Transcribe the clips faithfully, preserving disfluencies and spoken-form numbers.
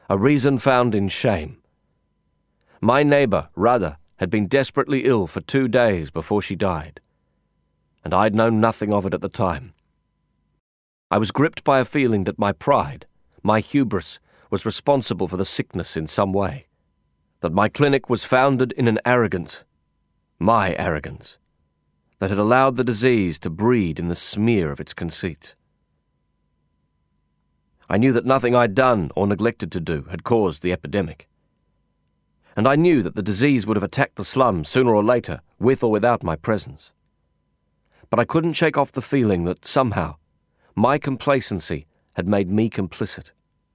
a reason found in shame. My neighbour, Rada, had been desperately ill for two days before she died, and I'd known nothing of it at the time. I was gripped by a feeling that my pride, my hubris, was responsible for the sickness in some way, that my clinic was founded in an arrogance, my arrogance, that had allowed the disease to breed in the smear of its conceit. I knew that nothing I'd done or neglected to do had caused the epidemic, and I knew that the disease would have attacked the slums sooner or later, with or without my presence. But I couldn't shake off the feeling that somehow my complacency had made me complicit.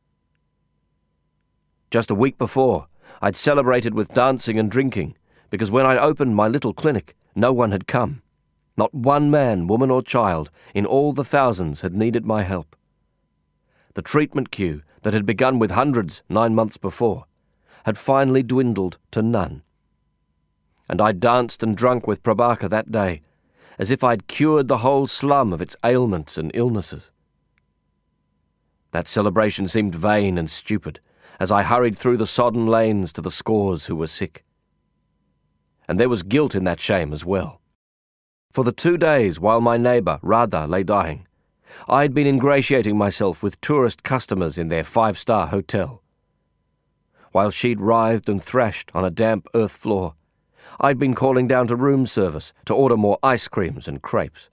Just a week before, I'd celebrated with dancing and drinking, because when I'd opened my little clinic, no one had come. Not one man, woman or child in all the thousands had needed my help. The treatment queue that had begun with hundreds nine months before had finally dwindled to none. And I danced and drunk with Prabhakar that day, as if I'd cured the whole slum of its ailments and illnesses. That celebration seemed vain and stupid as I hurried through the sodden lanes to the scores who were sick. And there was guilt in that shame as well. For the two days while my neighbour, Rada, lay dying, I had been ingratiating myself with tourist customers in their five-star hotel. While she'd writhed and thrashed on a damp earth floor, I'd been calling down to room service to order more ice creams and crepes.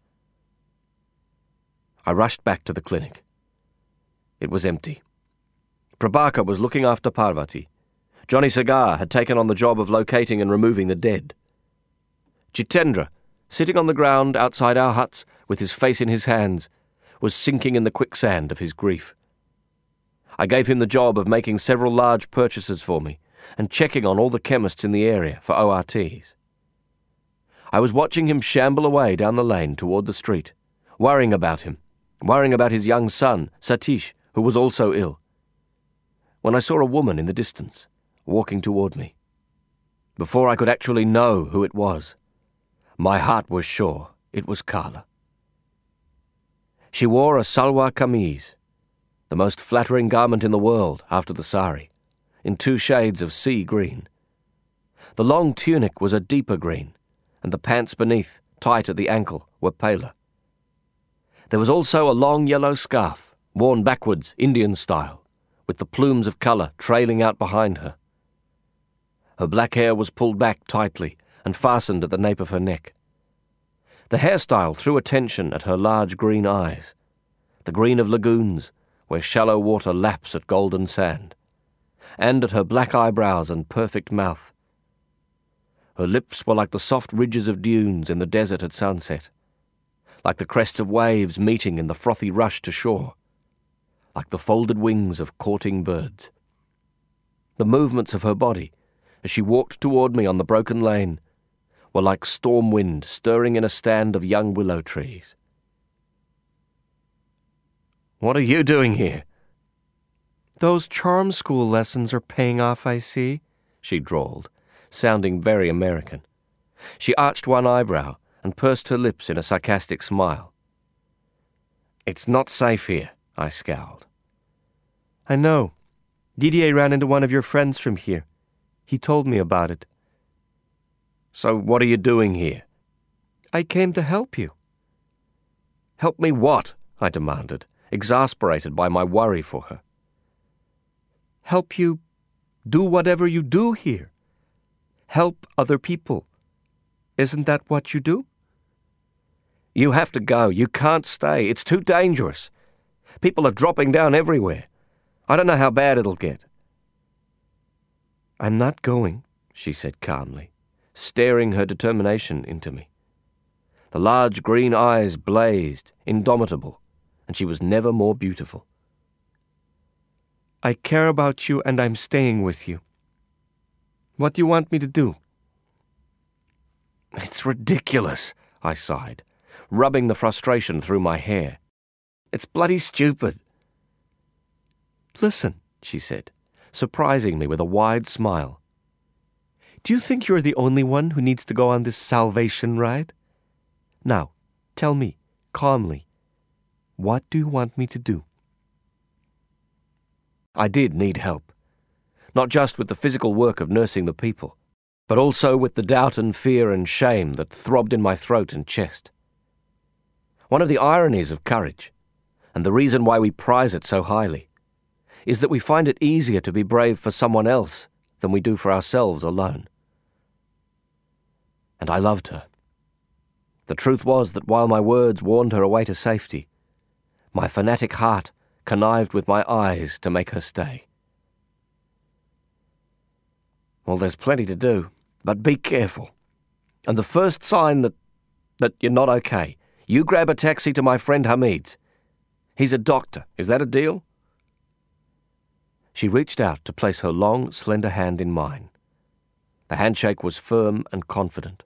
I rushed back to the clinic. It was empty. Prabhakar was looking after Parvati. Johnny Sagar had taken on the job of locating and removing the dead. Jitendra, sitting on the ground outside our huts with his face in his hands, was sinking in the quicksand of his grief. I gave him the job of making several large purchases for me and checking on all the chemists in the area for O R Ts. I was watching him shamble away down the lane toward the street, worrying about him, worrying about his young son, Satish, who was also ill, when I saw a woman in the distance, walking toward me. Before I could actually know who it was, my heart was sure it was Carla. She wore a salwar kameez, the most flattering garment in the world after the sari, in two shades of sea green. The long tunic was a deeper green, and the pants beneath, tight at the ankle, were paler. There was also a long yellow scarf, worn backwards, Indian style, with the plumes of colour trailing out behind her. Her black hair was pulled back tightly and fastened at the nape of her neck. The hairstyle threw attention at her large green eyes, the green of lagoons, where shallow water laps at golden sand, and at her black eyebrows and perfect mouth. Her lips were like the soft ridges of dunes in the desert at sunset, like the crests of waves meeting in the frothy rush to shore, like the folded wings of courting birds. The movements of her body, as she walked toward me on the broken lane, were like storm wind stirring in a stand of young willow trees. "What are you doing here?" "Those charm school lessons are paying off, I see," she drawled, sounding very American. She arched one eyebrow and pursed her lips in a sarcastic smile. "It's not safe here," I scowled. "I know. Didier ran into one of your friends from here. He told me about it." "So what are you doing here?" "I came to help you." "Help me what?" I demanded, exasperated by my worry for her. "Help you do whatever you do here. Help other people. Isn't that what you do?" "You have to go. You can't stay. It's too dangerous. People are dropping down everywhere. I don't know how bad it'll get." "I'm not going," she said calmly, staring her determination into me. The large green eyes blazed, indomitable, and she was never more beautiful. "I care about you and I'm staying with you. What do you want me to do?" "It's ridiculous," I sighed, rubbing the frustration through my hair. "It's bloody stupid." "Listen," she said, surprising me with a wide smile. "Do you think you're the only one who needs to go on this salvation ride? Now, tell me, calmly, what do you want me to do?" I did need help, not just with the physical work of nursing the people, but also with the doubt and fear and shame that throbbed in my throat and chest. One of the ironies of courage, and the reason why we prize it so highly, is that we find it easier to be brave for someone else than we do for ourselves alone. And I loved her. The truth was that while my words warned her away to safety, my fanatic heart connived with my eyes to make her stay. Well, there's plenty to do, but be careful. And the first sign that, that you're not okay, you grab a taxi to my friend Hamid's. He's a doctor. Is that a deal? She reached out to place her long, slender hand in mine. The handshake was firm and confident.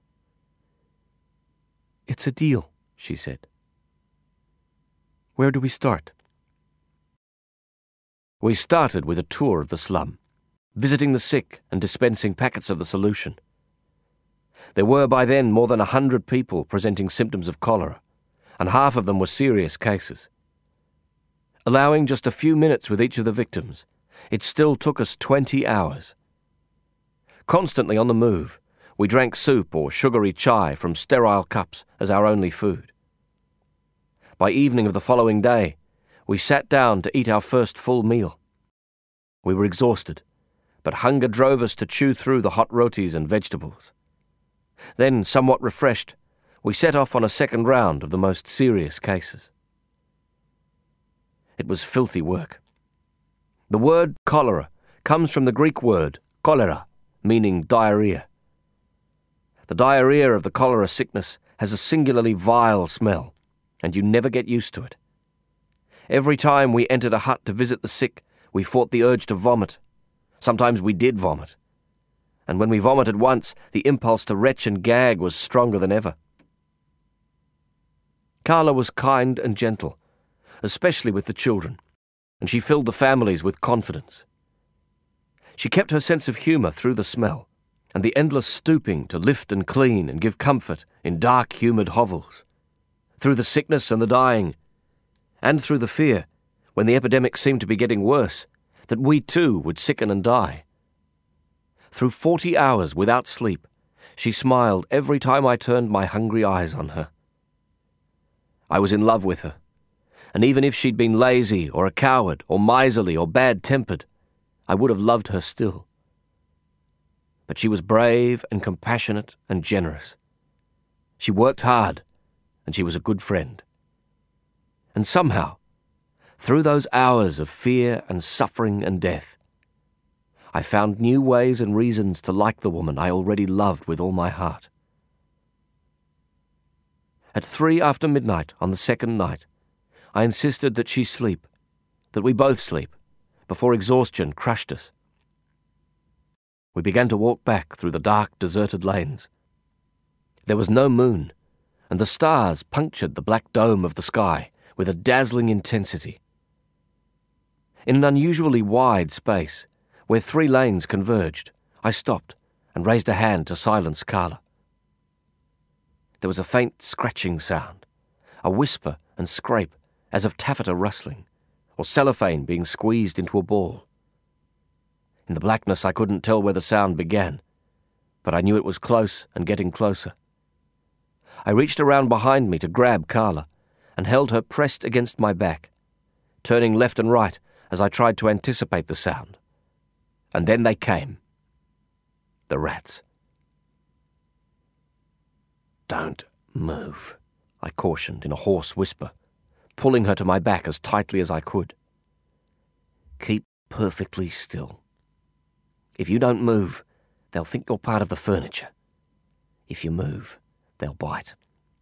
"It's a deal," she said. "Where do we start?" We started with a tour of the slum, visiting the sick and dispensing packets of the solution. There were by then more than a hundred people presenting symptoms of cholera, and half of them were serious cases. Allowing just a few minutes with each of the victims, it still took us twenty hours. Constantly on the move, we drank soup or sugary chai from sterile cups as our only food. By evening of the following day, we sat down to eat our first full meal. We were exhausted, but hunger drove us to chew through the hot rotis and vegetables. Then, somewhat refreshed, we set off on a second round of the most serious cases. It was filthy work. The word cholera comes from the Greek word cholera, meaning diarrhea. The diarrhea of the cholera sickness has a singularly vile smell, and you never get used to it. Every time we entered a hut to visit the sick, we fought the urge to vomit. Sometimes we did vomit. And when we vomited once, the impulse to retch and gag was stronger than ever. Carla was kind and gentle, especially with the children, and she filled the families with confidence. She kept her sense of humour through the smell, and the endless stooping to lift and clean and give comfort in dark, humid hovels, through the sickness and the dying, and through the fear, when the epidemic seemed to be getting worse, that we too would sicken and die. Through forty hours without sleep, she smiled every time I turned my hungry eyes on her. I was in love with her, and even if she'd been lazy or a coward or miserly or bad-tempered, I would have loved her still. But she was brave and compassionate and generous. She worked hard, and she was a good friend. And somehow, through those hours of fear and suffering and death, I found new ways and reasons to like the woman I already loved with all my heart. At three after midnight on the second night, I insisted that she sleep, that we both sleep, before exhaustion crushed us. We began to walk back through the dark, deserted lanes. There was no moon, and the stars punctured the black dome of the sky with a dazzling intensity. In an unusually wide space, where three lanes converged, I stopped and raised a hand to silence Carla. There was a faint scratching sound, a whisper and scrape as of taffeta rustling, or cellophane being squeezed into a ball. In the blackness I couldn't tell where the sound began, but I knew it was close and getting closer. I reached around behind me to grab Carla and held her pressed against my back, turning left and right as I tried to anticipate the sound. And then they came. The rats. "Don't move," I cautioned in a hoarse whisper, pulling her to my back as tightly as I could. "Keep perfectly still. If you don't move, they'll think you're part of the furniture. If you move, they'll bite."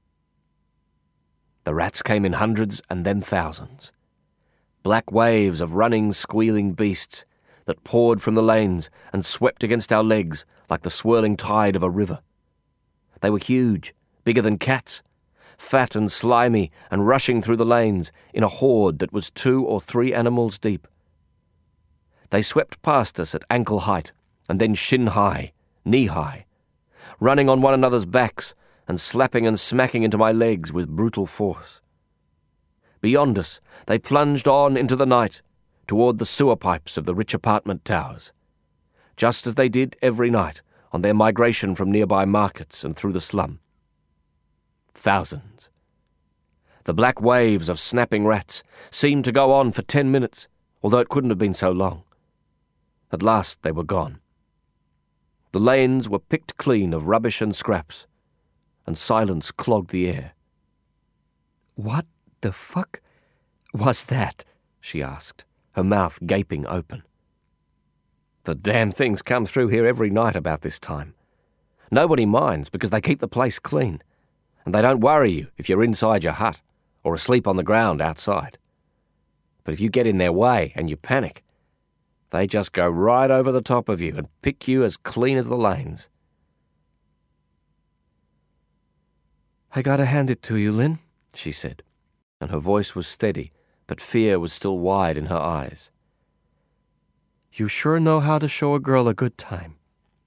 The rats came in hundreds and then thousands. Black waves of running, squealing beasts that poured from the lanes and swept against our legs like the swirling tide of a river. They were huge, bigger than cats, fat and slimy and rushing through the lanes in a horde that was two or three animals deep. They swept past us at ankle height and then shin high, knee high, running on one another's backs and slapping and smacking into my legs with brutal force. Beyond us, they plunged on into the night, toward the sewer pipes of the rich apartment towers, just as they did every night on their migration from nearby markets and through the slum. Thousands. The black waves of snapping rats seemed to go on for ten minutes, although it couldn't have been so long. At last they were gone. The lanes were picked clean of rubbish and scraps, and silence clogged the air. "What the fuck was that?" she asked, her mouth gaping open. The damn things come through here every night about this time. Nobody minds because they keep the place clean, and they don't worry you if you're inside your hut or asleep on the ground outside. But if you get in their way and you panic, they just go right over the top of you and pick you as clean as the lanes. "I gotta hand it to you, Lynn," she said, and her voice was steady, but fear was still wide in her eyes. "You sure know how to show a girl a good time."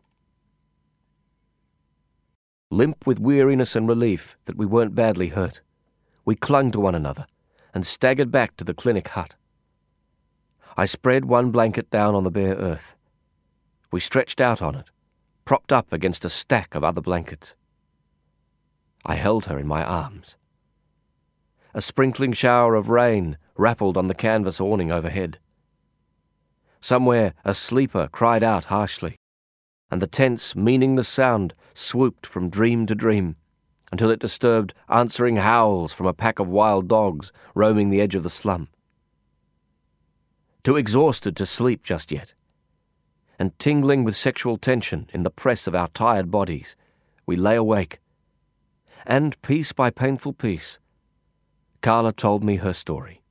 Limp with weariness and relief that we weren't badly hurt, we clung to one another and staggered back to the clinic hut. I spread one blanket down on the bare earth. We stretched out on it, propped up against a stack of other blankets. I held her in my arms. A sprinkling shower of rain rappled on the canvas awning overhead. Somewhere a sleeper cried out harshly, and the tense, meaningless sound swooped from dream to dream until it disturbed answering howls from a pack of wild dogs roaming the edge of the slum. Too exhausted to sleep just yet, and tingling with sexual tension in the press of our tired bodies, we lay awake. And piece by painful piece, Carla told me her story.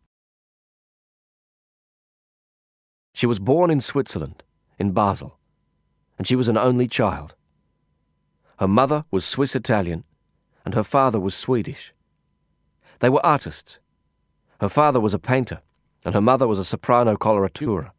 She was born in Switzerland, in Basel, and she was an only child. Her mother was Swiss-Italian, and her father was Swedish. They were artists. Her father was a painter, and her mother was a soprano coloratura.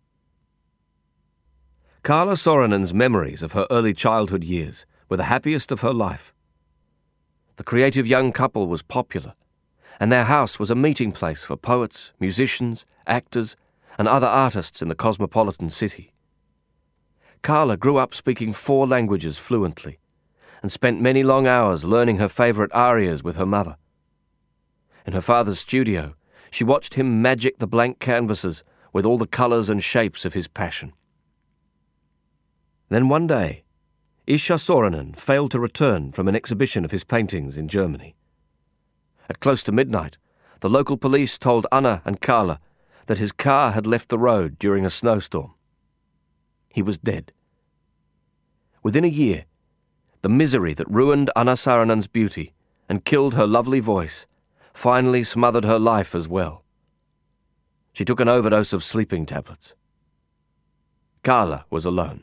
Carla Sorinen's memories of her early childhood years were the happiest of her life. The creative young couple was popular, and their house was a meeting place for poets, musicians, actors, and other artists in the cosmopolitan city. Carla grew up speaking four languages fluently, and spent many long hours learning her favorite arias with her mother. In her father's studio, she watched him magic the blank canvases with all the colors and shapes of his passion. Then one day, Isha Sorinen failed to return from an exhibition of his paintings in Germany. At close to midnight, the local police told Anna and Carla that his car had left the road during a snowstorm. He was dead. Within a year, the misery that ruined Anna Sarinen's beauty and killed her lovely voice finally smothered her life as well. She took an overdose of sleeping tablets. Carla was alone.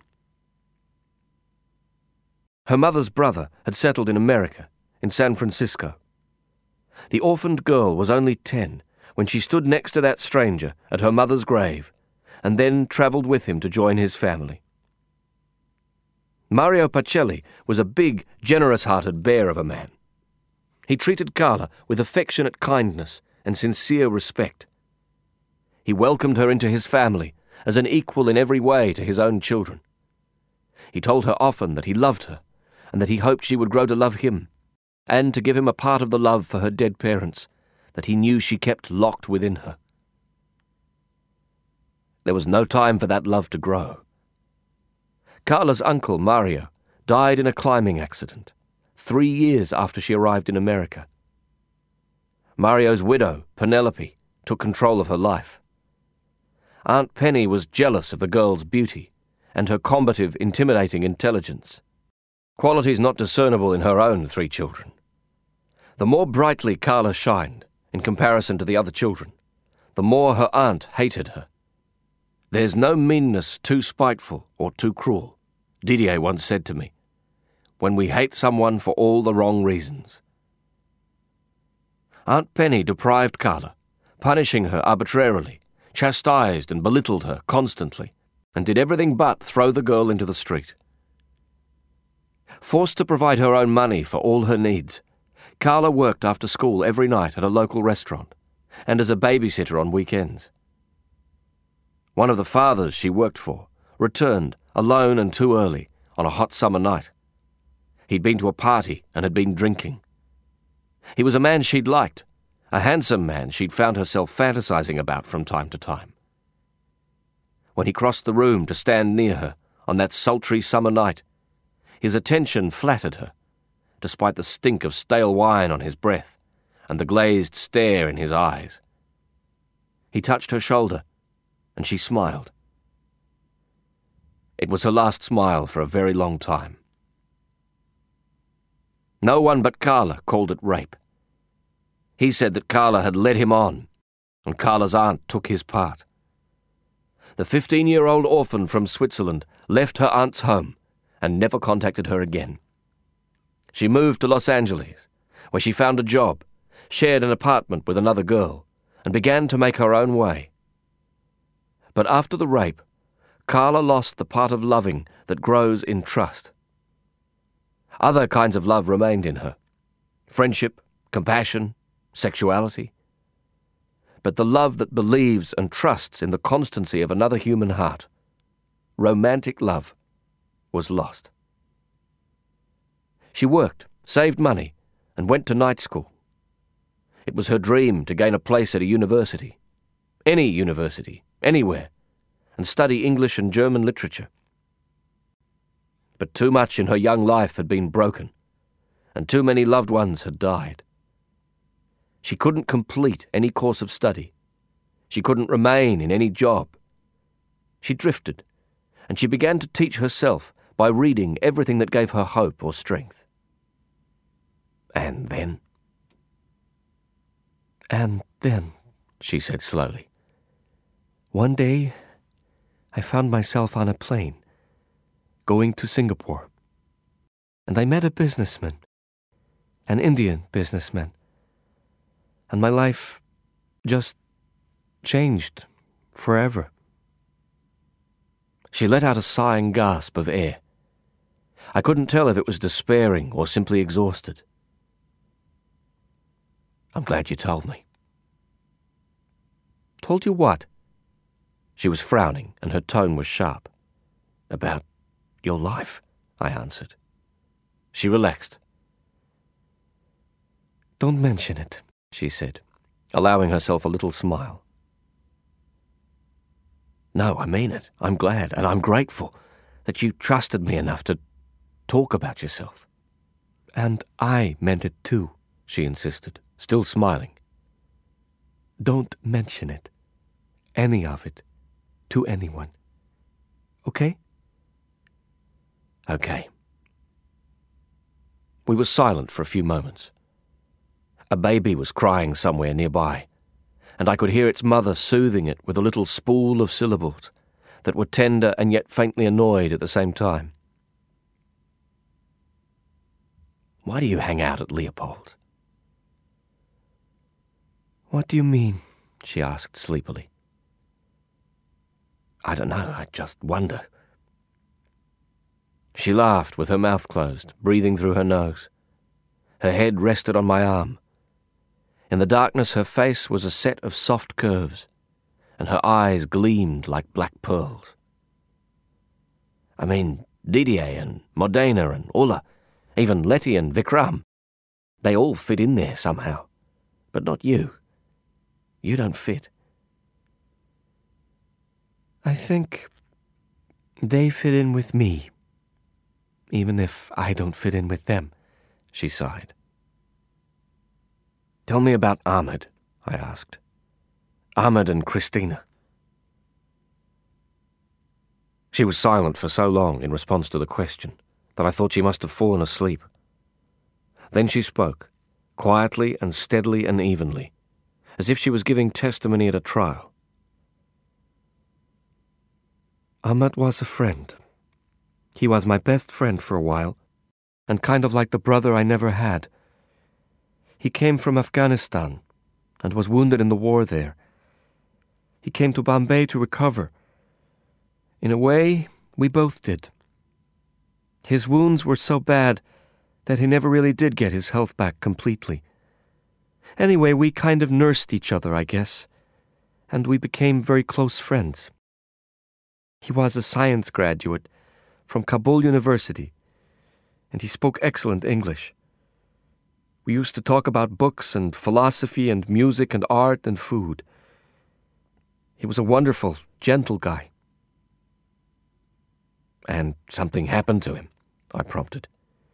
Her mother's brother had settled in America, in San Francisco. The orphaned girl was only ten when she stood next to that stranger at her mother's grave and then travelled with him to join his family. Mario Pacelli was a big, generous-hearted bear of a man. He treated Carla with affectionate kindness and sincere respect. He welcomed her into his family as an equal in every way to his own children. He told her often that he loved her and that he hoped she would grow to love him, and to give him a part of the love for her dead parents that he knew she kept locked within her. There was no time for that love to grow. Carla's uncle, Mario, died in a climbing accident, three years after she arrived in America. Mario's widow, Penelope, took control of her life. Aunt Penny was jealous of the girl's beauty and her combative, intimidating intelligence, qualities not discernible in her own three children. The more brightly Carla shined, in comparison to the other children, the more her aunt hated her. "There's no meanness too spiteful or too cruel," Didier once said to me, "when we hate someone for all the wrong reasons." Aunt Penny deprived Carla, punishing her arbitrarily, chastised and belittled her constantly, and did everything but throw the girl into the street. Forced to provide her own money for all her needs, Carla worked after school every night at a local restaurant and as a babysitter on weekends. One of the fathers she worked for returned alone and too early, on a hot summer night. He'd been to a party and had been drinking. He was a man she'd liked, a handsome man she'd found herself fantasizing about from time to time. When he crossed the room to stand near her on that sultry summer night, his attention flattered her, despite the stink of stale wine on his breath and the glazed stare in his eyes. He touched her shoulder, and she smiled. It was her last smile for a very long time. No one but Carla called it rape. He said that Carla had led him on, and Carla's aunt took his part. The fifteen-year-old orphan from Switzerland left her aunt's home and never contacted her again. She moved to Los Angeles, where she found a job, shared an apartment with another girl, and began to make her own way. But after the rape, Carla lost the part of loving that grows in trust. Other kinds of love remained in her: friendship, compassion, sexuality. But the love that believes and trusts in the constancy of another human heart, romantic love, was lost. She worked, saved money, and went to night school. It was her dream to gain a place at a university, any university, anywhere, and study English and German literature. But too much in her young life had been broken, and too many loved ones had died. She couldn't complete any course of study. She couldn't remain in any job. She drifted, and she began to teach herself by reading everything that gave her hope or strength. And then? And then, she said slowly, one day I found myself on a plane, going to Singapore, and I met a businessman, an Indian businessman, and my life just changed forever. She let out a sighing gasp of air. I couldn't tell if it was despairing or simply exhausted. I'm glad you told me. Told you what? She was frowning, and her tone was sharp. About your life, I answered. She relaxed. Don't mention it, she said, allowing herself a little smile. No, I mean it. I'm glad, and I'm grateful that you trusted me enough to talk about yourself. And I meant it too, she insisted, still smiling. Don't mention it, any of it, to anyone. Okay? Okay. We were silent for a few moments. A baby was crying somewhere nearby, and I could hear its mother soothing it with a little spool of syllables that were tender and yet faintly annoyed at the same time. Why do you hang out at Leopold? What do you mean? She asked sleepily. I don't know, I just wonder. She laughed with her mouth closed, breathing through her nose. Her head rested on my arm. In the darkness her face was a set of soft curves, and her eyes gleamed like black pearls. I mean, Didier and Modena and Ulla, even Letty and Vikram, they all fit in there somehow. But not you. You don't fit. I think they fit in with me, even if I don't fit in with them, she sighed. Tell me about Ahmed, I asked. Ahmed and Christina. She was silent for so long in response to the question that I thought she must have fallen asleep. Then she spoke, quietly and steadily and evenly, as if she was giving testimony at a trial. Ahmed was a friend. He was my best friend for a while, and kind of like the brother I never had. He came from Afghanistan and was wounded in the war there. He came to Bombay to recover. In a way, we both did. His wounds were so bad that he never really did get his health back completely. Anyway, we kind of nursed each other, I guess, and we became very close friends. He was a science graduate, from Kabul University, and he spoke excellent English. We used to talk about books and philosophy and music and art and food. He was a wonderful, gentle guy. And something happened to him, I prompted.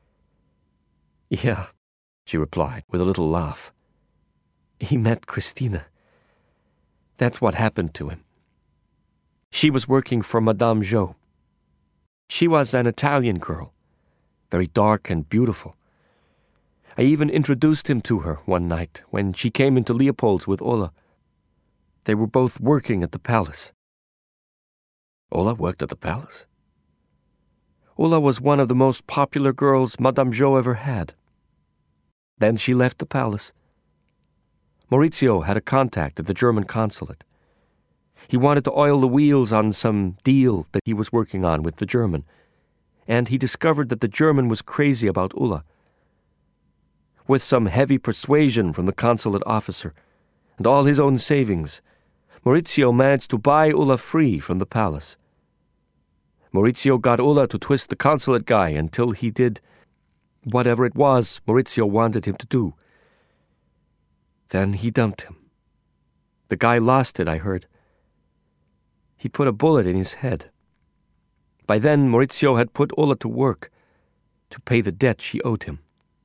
Yeah, she replied with a little laugh. He met Christina. That's what happened to him. She was working for Madame Jo. She was an Italian girl, very dark and beautiful. I even introduced him to her one night when she came into Leopold's with Ulla. They were both working at the palace. Ulla worked at the palace? Ulla was one of the most popular girls Madame Jo ever had. Then she left the palace. Maurizio had a contact at the German consulate. He wanted to oil the wheels on some deal that he was working on with the German, and he discovered that the German was crazy about Ulla. With some heavy persuasion from the consulate officer and all his own savings, Maurizio managed to buy Ulla free from the palace. Maurizio got Ulla to twist the consulate guy until he did whatever it was Maurizio wanted him to do. Then he dumped him. The guy lost it, I heard. He put a bullet in his head. By then, Maurizio had put Ulla to work to pay the debt she owed him.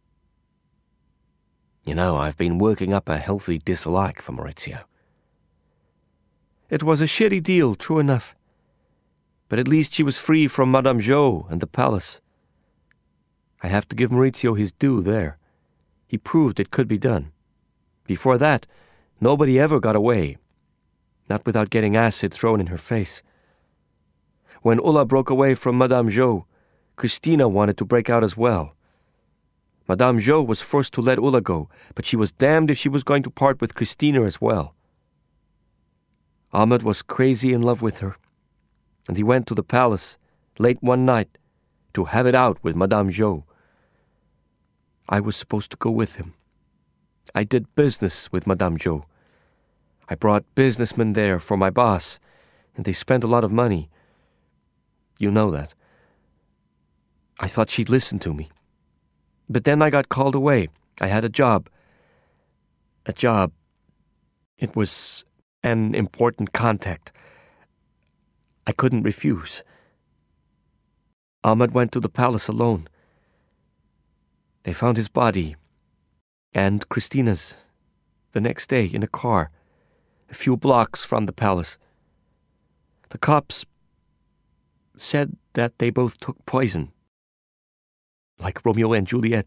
You know, I've been working up a healthy dislike for Maurizio. It was a shitty deal, true enough. But at least she was free from Madame Jo and the palace. I have to give Maurizio his due there. He proved it could be done. Before that, nobody ever got away, not without getting acid thrown in her face. When Ulla broke away from Madame Jo, Christina wanted to break out as well. Madame Jo was forced to let Ulla go, but she was damned if she was going to part with Christina as well. Ahmed was crazy in love with her, and he went to the palace late one night to have it out with Madame Jo. I was supposed to go with him. I did business with Madame Jo. I brought businessmen there for my boss, and they spent a lot of money. You know that. I thought she'd listen to me. But then I got called away. I had a job. A job. It was an important contact. I couldn't refuse. Ahmed went to the palace alone. They found his body, and Christina's, the next day in a car, a few blocks from the palace. The cops said that they both took poison, like Romeo and Juliet.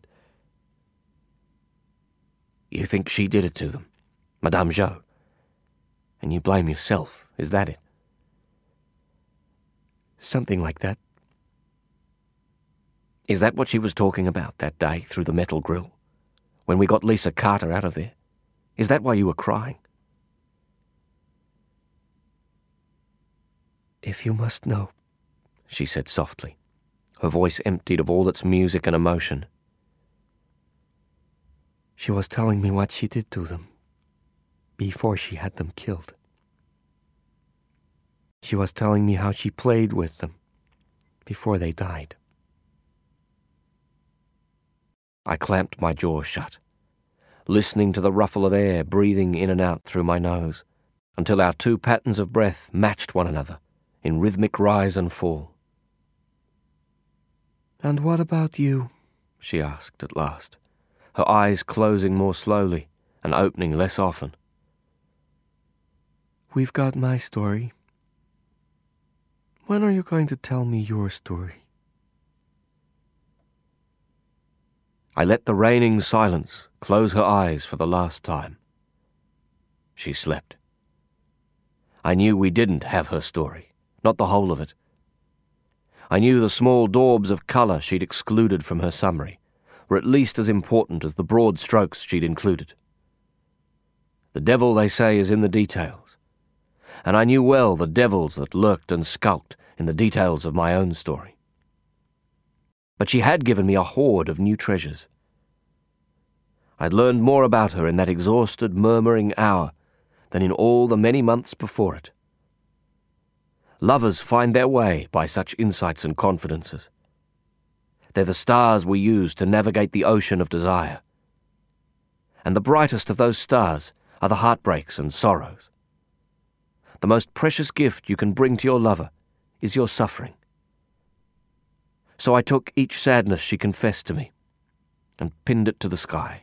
You think she did it to them, Madame Jo? And you blame yourself, is that it? Something like that. Is that what she was talking about that day through the metal grill, when we got Lisa Carter out of there? Is that why you were crying? If you must know, she said softly, her voice emptied of all its music and emotion. She was telling me what she did to them before she had them killed. She was telling me how she played with them before they died. I clamped my jaw shut, listening to the ruffle of air breathing in and out through my nose, until our two patterns of breath matched one another in rhythmic rise and fall. "And what about you?" she asked at last, her eyes closing more slowly and opening less often. "We've got my story. When are you going to tell me your story?" I let the reigning silence close her eyes for the last time. She slept. I knew we didn't have her story, not the whole of it. I knew the small daubs of colour she'd excluded from her summary were at least as important as the broad strokes she'd included. The devil, they say, is in the details, and I knew well the devils that lurked and skulked in the details of my own story. But she had given me a hoard of new treasures. I'd learned more about her in that exhausted, murmuring hour than in all the many months before it. Lovers find their way by such insights and confidences. They're the stars we use to navigate the ocean of desire. And the brightest of those stars are the heartbreaks and sorrows. The most precious gift you can bring to your lover is your suffering. So I took each sadness she confessed to me and pinned it to the sky.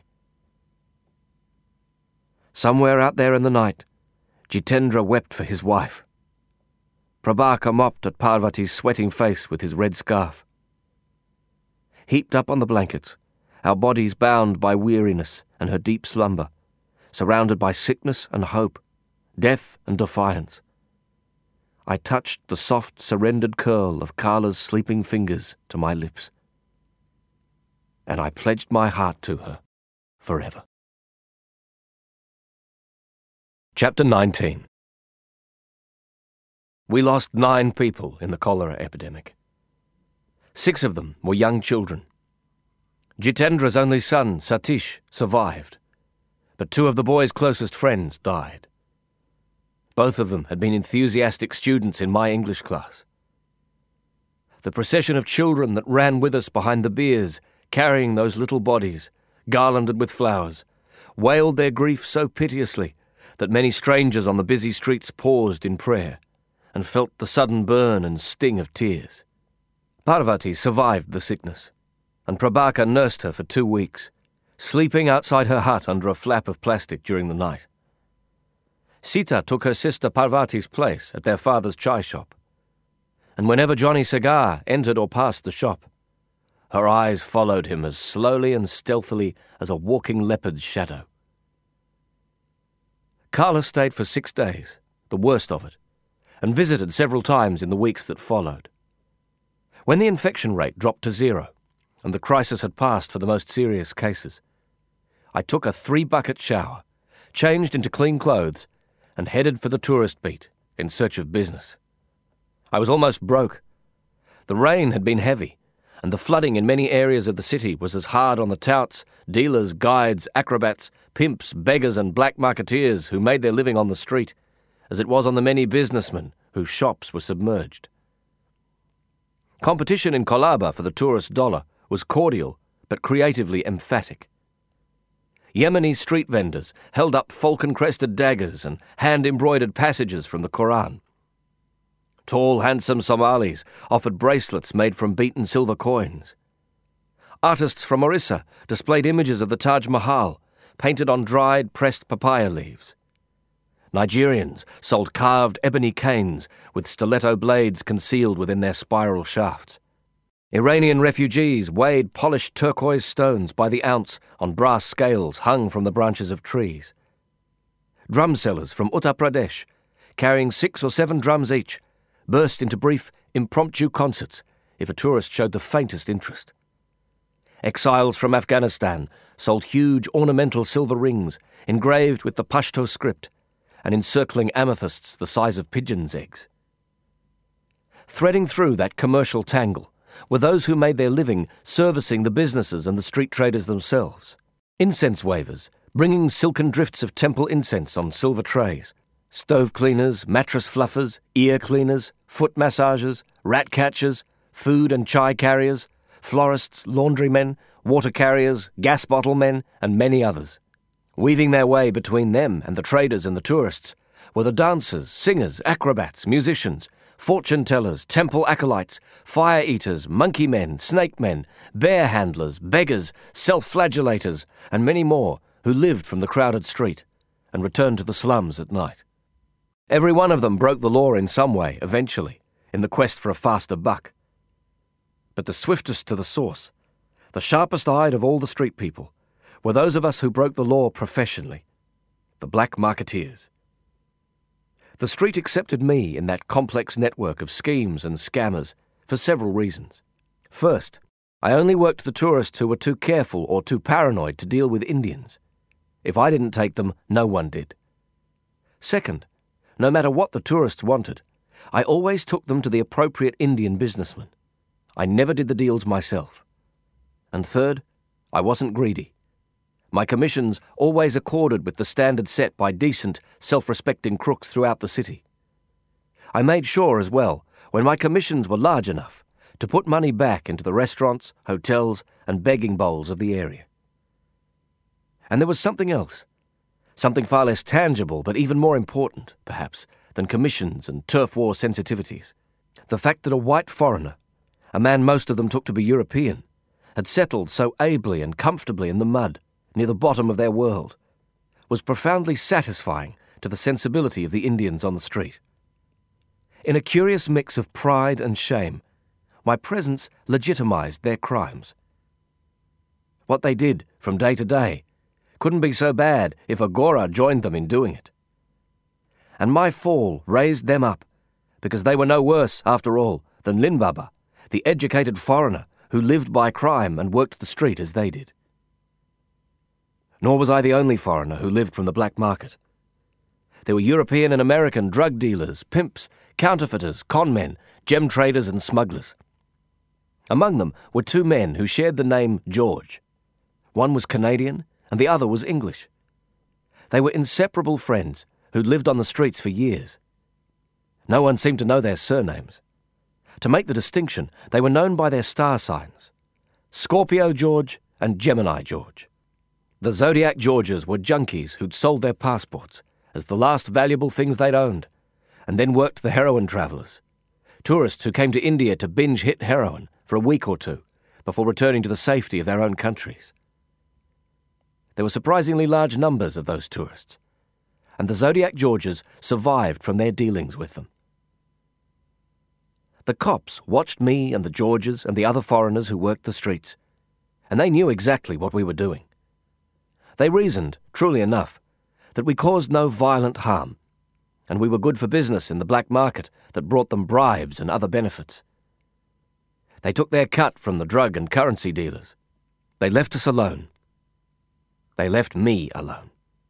Somewhere out there in the night, Jitendra wept for his wife. Prabhakar mopped at Parvati's sweating face with his red scarf. Heaped up on the blankets, our bodies bound by weariness and her deep slumber, surrounded by sickness and hope, death and defiance, I touched the soft, surrendered curl of Kala's sleeping fingers to my lips, and I pledged my heart to her forever. Chapter nineteen. We lost nine people in the cholera epidemic. Six of them were young children. Jitendra's only son, Satish, survived, but two of the boy's closest friends died. Both of them had been enthusiastic students in my English class. The procession of children that ran with us behind the biers, carrying those little bodies, garlanded with flowers, wailed their grief so piteously that many strangers on the busy streets paused in prayer and felt the sudden burn and sting of tears. Parvati survived the sickness, and Prabhakar nursed her for two weeks, sleeping outside her hut under a flap of plastic during the night. Sita took her sister Parvati's place at their father's chai shop, and whenever Johnny Sagar entered or passed the shop, her eyes followed him as slowly and stealthily as a walking leopard's shadow. Kala stayed for six days, the worst of it, and visited several times in the weeks that followed. When the infection rate dropped to zero, and the crisis had passed for the most serious cases, I took a three-bucket shower, changed into clean clothes, and headed for the tourist beat in search of business. I was almost broke. The rain had been heavy, and the flooding in many areas of the city was as hard on the touts, dealers, guides, acrobats, pimps, beggars and black marketeers who made their living on the street as it was on the many businessmen whose shops were submerged. Competition in Colaba for the tourist dollar was cordial but creatively emphatic. Yemeni street vendors held up falcon-crested daggers and hand-embroidered passages from the Quran. Tall, handsome Somalis offered bracelets made from beaten silver coins. Artists from Orissa displayed images of the Taj Mahal, painted on dried, pressed papaya leaves. Nigerians sold carved ebony canes with stiletto blades concealed within their spiral shafts. Iranian refugees weighed polished turquoise stones by the ounce on brass scales hung from the branches of trees. Drum sellers from Uttar Pradesh, carrying six or seven drums each, burst into brief, impromptu concerts if a tourist showed the faintest interest. Exiles from Afghanistan sold huge ornamental silver rings engraved with the Pashto script and encircling amethysts the size of pigeons' eggs. Threading through that commercial tangle were those who made their living servicing the businesses and the street traders themselves. Incense wavers, bringing silken drifts of temple incense on silver trays. Stove cleaners, mattress fluffers, ear cleaners, foot massagers, rat catchers, food and chai carriers, florists, laundrymen, water carriers, gas bottle men, and many others. Weaving their way between them and the traders and the tourists were the dancers, singers, acrobats, musicians, fortune-tellers, temple acolytes, fire-eaters, monkey-men, snake-men, bear-handlers, beggars, self-flagellators, and many more who lived from the crowded street and returned to the slums at night. Every one of them broke the law in some way, eventually, in the quest for a faster buck. But the swiftest to the source, the sharpest-eyed of all the street people, were those of us who broke the law professionally, the black marketeers. The street accepted me in that complex network of schemes and scammers for several reasons. First, I only worked the tourists who were too careful or too paranoid to deal with Indians. If I didn't take them, no one did. Second, no matter what the tourists wanted, I always took them to the appropriate Indian businessman. I never did the deals myself. And third, I wasn't greedy. My commissions always accorded with the standard set by decent, self-respecting crooks throughout the city. I made sure as well, when my commissions were large enough, to put money back into the restaurants, hotels, and begging bowls of the area. And there was something else, something far less tangible but even more important, perhaps, than commissions and turf war sensitivities. The fact that a white foreigner, a man most of them took to be European, had settled so ably and comfortably in the mud near the bottom of their world, was profoundly satisfying to the sensibility of the Indians on the street. In a curious mix of pride and shame, my presence legitimized their crimes. What they did from day to day couldn't be so bad if a Gora joined them in doing it. And my fall raised them up, because they were no worse, after all, than Linbaba, the educated foreigner who lived by crime and worked the street as they did. Nor was I the only foreigner who lived from the black market. There were European and American drug dealers, pimps, counterfeiters, conmen, gem traders and smugglers. Among them were two men who shared the name George. One was Canadian and the other was English. They were inseparable friends who'd lived on the streets for years. No one seemed to know their surnames. To make the distinction, they were known by their star signs: Scorpio George and Gemini George. The Zodiac Georges were junkies who'd sold their passports as the last valuable things they'd owned, and then worked the heroin travellers, tourists who came to India to binge-hit heroin for a week or two before returning to the safety of their own countries. There were surprisingly large numbers of those tourists, and the Zodiac Georges survived from their dealings with them. The cops watched me and the Georges and the other foreigners who worked the streets, and they knew exactly what we were doing. They reasoned, truly enough, that we caused no violent harm, and we were good for business in the black market that brought them bribes and other benefits. They took their cut from the drug and currency dealers. They left us alone. They left me alone.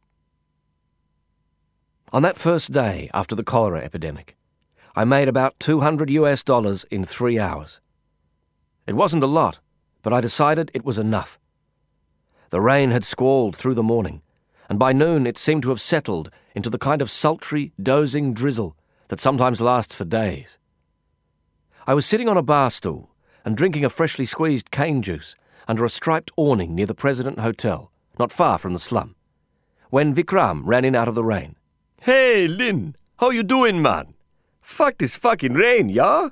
On that first day after the cholera epidemic, I made about two hundred U S dollars in three hours. It wasn't a lot, but I decided it was enough. The rain had squalled through the morning, and by noon it seemed to have settled into the kind of sultry, dozing drizzle that sometimes lasts for days. I was sitting on a bar stool and drinking a freshly squeezed cane juice under a striped awning near the President Hotel, not far from the slum, when Vikram ran in out of the rain. "Hey, Lin, how you doing, man? Fuck this fucking rain, yeah?"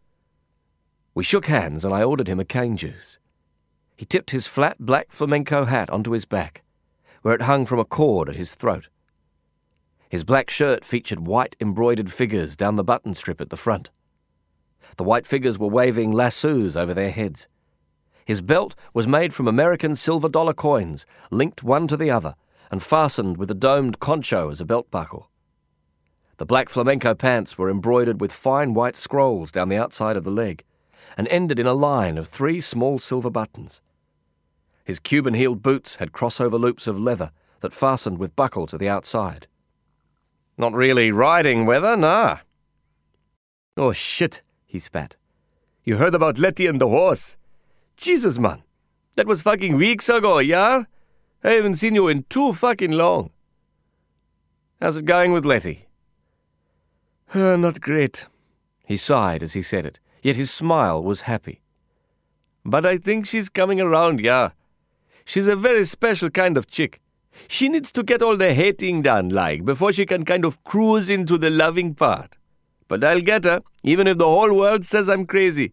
We shook hands and I ordered him a cane juice. He tipped his flat black flamenco hat onto his back, where it hung from a cord at his throat. His black shirt featured white embroidered figures down the button strip at the front. The white figures were waving lassos over their heads. His belt was made from American silver dollar coins, linked one to the other, and fastened with a domed concho as a belt buckle. The black flamenco pants were embroidered with fine white scrolls down the outside of the leg, and ended in a line of three small silver buttons. His Cuban-heeled boots had crossover loops of leather that fastened with buckle to the outside. "Not really riding weather, nah." "Oh, shit," he spat. "You heard about Letty and the horse? Jesus, man, that was fucking weeks ago, yeah? I haven't seen you in too fucking long. How's it going with Letty?" Uh, not great. He sighed as he said it, yet his smile was happy. "But I think she's coming around, yeah. She's a very special kind of chick. She needs to get all the hating done, like, before she can kind of cruise into the loving part. But I'll get her, even if the whole world says I'm crazy."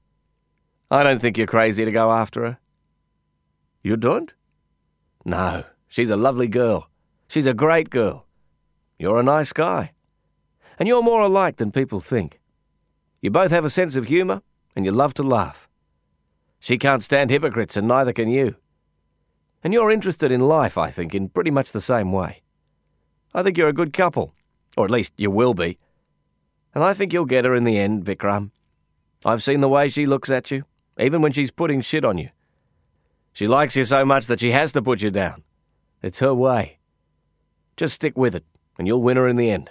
"I don't think you're crazy to go after her." "You don't?" "No, she's a lovely girl. She's a great girl. You're a nice guy. And you're more alike than people think. You both have a sense of humour, and you love to laugh. She can't stand hypocrites, and neither can you. And you're interested in life, I think, in pretty much the same way. I think you're a good couple, or at least you will be. And I think you'll get her in the end, Vikram. I've seen the way she looks at you, even when she's putting shit on you. She likes you so much that she has to put you down. It's her way. Just stick with it, and you'll win her in the end."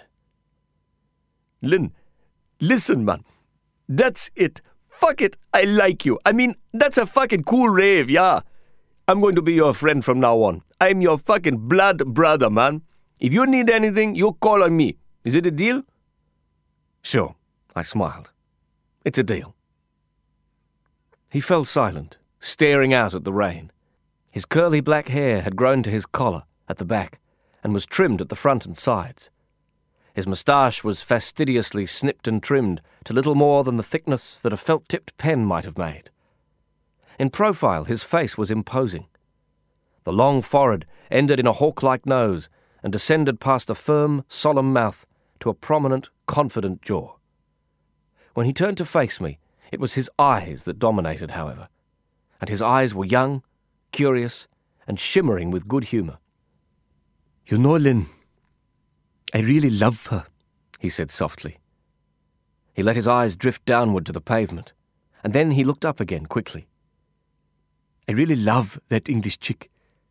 "Lin, listen, man. That's it. Fuck it, I like you. I mean, that's a fucking cool rave, yeah? I'm going to be your friend from now on. I'm your fucking blood brother, man. If you need anything, you call on me. Is it a deal?" Sure, I smiled. It's a deal. He fell silent, staring out at the rain. His curly black hair had grown to his collar at the back and was trimmed at the front and sides. His moustache was fastidiously snipped and trimmed to little more than the thickness that a felt-tipped pen might have made. In profile, his face was imposing. The long forehead ended in a hawk-like nose and descended past a firm, solemn mouth to a prominent, confident jaw. When he turned to face me, it was his eyes that dominated, however, and his eyes were young, curious, and shimmering with good humour. "You know, Lynn, I really love her," he said softly. He let his eyes drift downward to the pavement, and then he looked up again quickly. "I really love that English chick."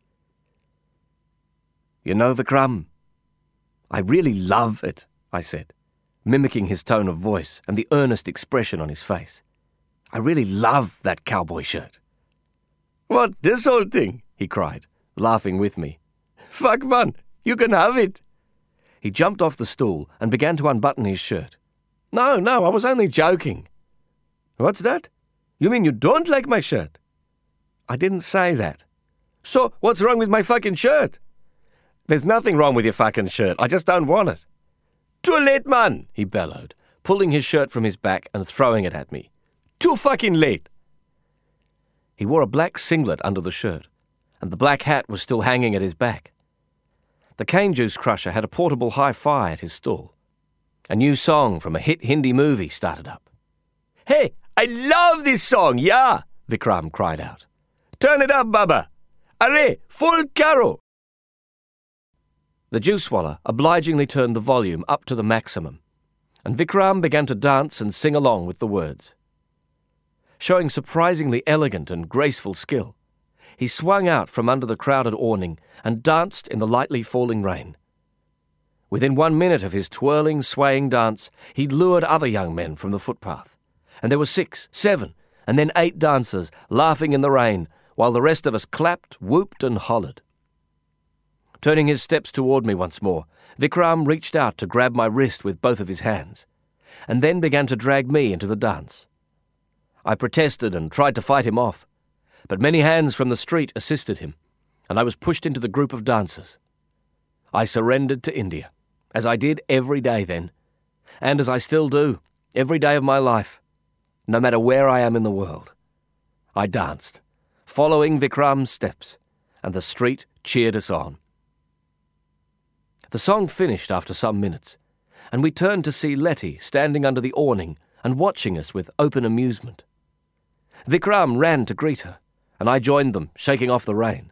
"You know, Vikram, I really love it," I said, mimicking his tone of voice and the earnest expression on his face. "I really love that cowboy shirt." "What, this old thing?" he cried, laughing with me. "Fuck, man, you can have it." He jumped off the stool and began to unbutton his shirt. "No, no, I was only joking." "What's that? You mean you don't like my shirt?" "I didn't say that." "So, what's wrong with my fucking shirt?" "There's nothing wrong with your fucking shirt. I just don't want it." "Too late, man," he bellowed, pulling his shirt from his back and throwing it at me. "Too fucking late." He wore a black singlet under the shirt, and the black hat was still hanging at his back. The cane juice crusher had a portable hi-fi at his stall. A new song from a hit Hindi movie started up. "Hey, I love this song, yeah!" Vikram cried out. "Turn it up, Baba! Arre, full caro!" The juicewaller obligingly turned the volume up to the maximum, and Vikram began to dance and sing along with the words. Showing surprisingly elegant and graceful skill, he swung out from under the crowded awning and danced in the lightly falling rain. Within one minute of his twirling, swaying dance, he'd lured other young men from the footpath, and there were six, seven, and then eight dancers laughing in the rain, while the rest of us clapped, whooped, and hollered. Turning his steps toward me once more, Vikram reached out to grab my wrist with both of his hands, and then began to drag me into the dance. I protested and tried to fight him off, but many hands from the street assisted him, and I was pushed into the group of dancers. I surrendered to India, as I did every day then, and as I still do, every day of my life, no matter where I am in the world. I danced, following Vikram's steps, and the street cheered us on. The song finished after some minutes, and we turned to see Letty standing under the awning and watching us with open amusement. Vikram ran to greet her, and I joined them, shaking off the rain.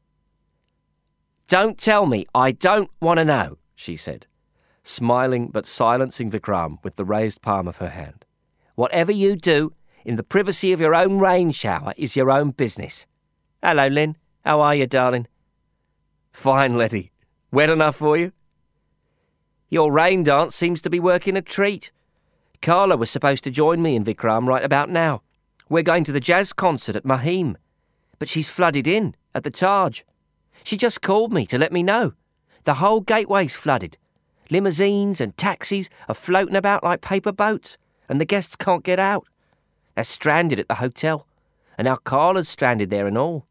"Don't tell me, I don't want to know," she said, smiling but silencing Vikram with the raised palm of her hand. "Whatever you do in the privacy of your own rain shower is your own business. Hello, Lynn. How are you, darling?" "Fine, Letty. Wet enough for you?" "Your rain dance seems to be working a treat. Carla was supposed to join me and Vikram right about now. We're going to the jazz concert at Mahim, but she's flooded in at the Taj. She just called me to let me know. The whole gateway's flooded. Limousines and taxis are floating about like paper boats, and the guests can't get out. They're stranded at the hotel, and our Carla's stranded there and all."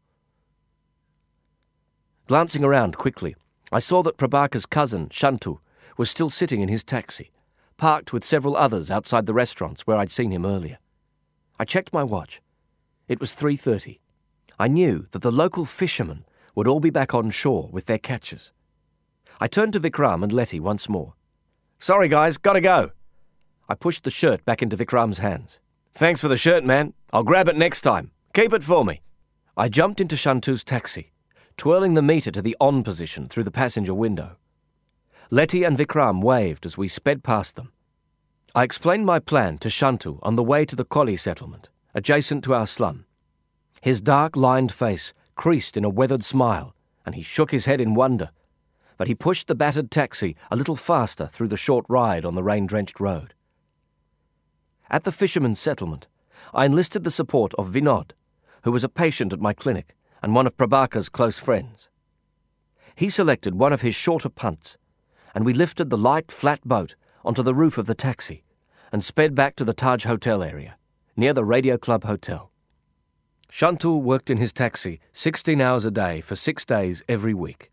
Glancing around quickly, I saw that Prabhakar's cousin, Shantu, was still sitting in his taxi, parked with several others outside the restaurants where I'd seen him earlier. I checked my watch. It was three thirty. I knew that the local fishermen would all be back on shore with their catches. I turned to Vikram and Letty once more. "Sorry, guys, gotta go." I pushed the shirt back into Vikram's hands. "Thanks for the shirt, man. I'll grab it next time. Keep it for me." I jumped into Shantu's taxi, twirling the meter to the on position through the passenger window. Letty and Vikram waved as we sped past them. I explained my plan to Shantu on the way to the Koli settlement, adjacent to our slum. His dark-lined face creased in a weathered smile, and he shook his head in wonder, but he pushed the battered taxi a little faster through the short ride on the rain-drenched road. At the fisherman's settlement, I enlisted the support of Vinod, who was a patient at my clinic and one of Prabhakar's close friends. He selected one of his shorter punts, and we lifted the light, flat boat onto the roof of the taxi and sped back to the Taj Hotel area, near the Radio Club Hotel. Shantu worked in his taxi sixteen hours a day for six days every week.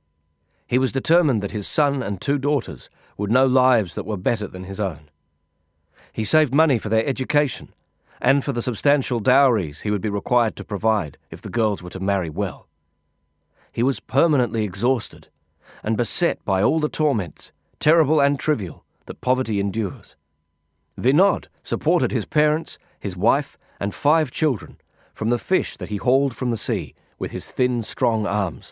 He was determined that his son and two daughters would know lives that were better than his own. He saved money for their education and for the substantial dowries he would be required to provide if the girls were to marry well. He was permanently exhausted and beset by all the torments, terrible and trivial, that poverty endures. Vinod supported his parents, his wife, and five children from the fish that he hauled from the sea with his thin, strong arms.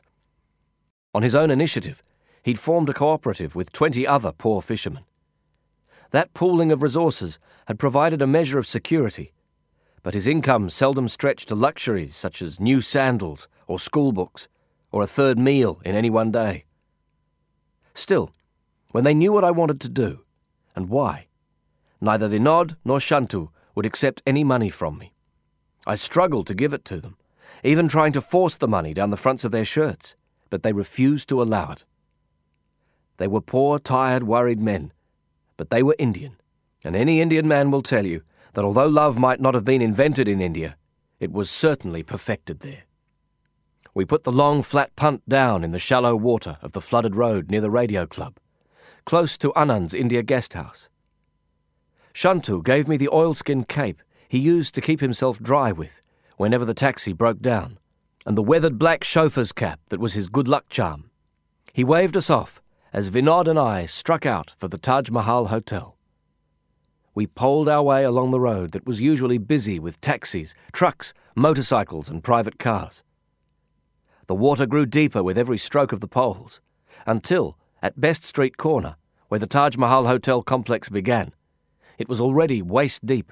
On his own initiative, he'd formed a cooperative with twenty other poor fishermen. That pooling of resources had provided a measure of security, but his income seldom stretched to luxuries such as new sandals or school books or a third meal in any one day. Still, when they knew what I wanted to do, and why, neither Vinod nor Shantu would accept any money from me. I struggled to give it to them, even trying to force the money down the fronts of their shirts, but they refused to allow it. They were poor, tired, worried men, but they were Indian, and any Indian man will tell you that although love might not have been invented in India, it was certainly perfected there. We put the long, flat punt down in the shallow water of the flooded road near the Radio Club, close to Anand's India guest house. Shantu gave me the oilskin cape he used to keep himself dry with whenever the taxi broke down, and the weathered black chauffeur's cap that was his good luck charm. He waved us off as Vinod and I struck out for the Taj Mahal Hotel. We poled our way along the road that was usually busy with taxis, trucks, motorcycles, and private cars. The water grew deeper with every stroke of the poles, until, at Best Street corner, where the Taj Mahal Hotel complex began, it was already waist-deep.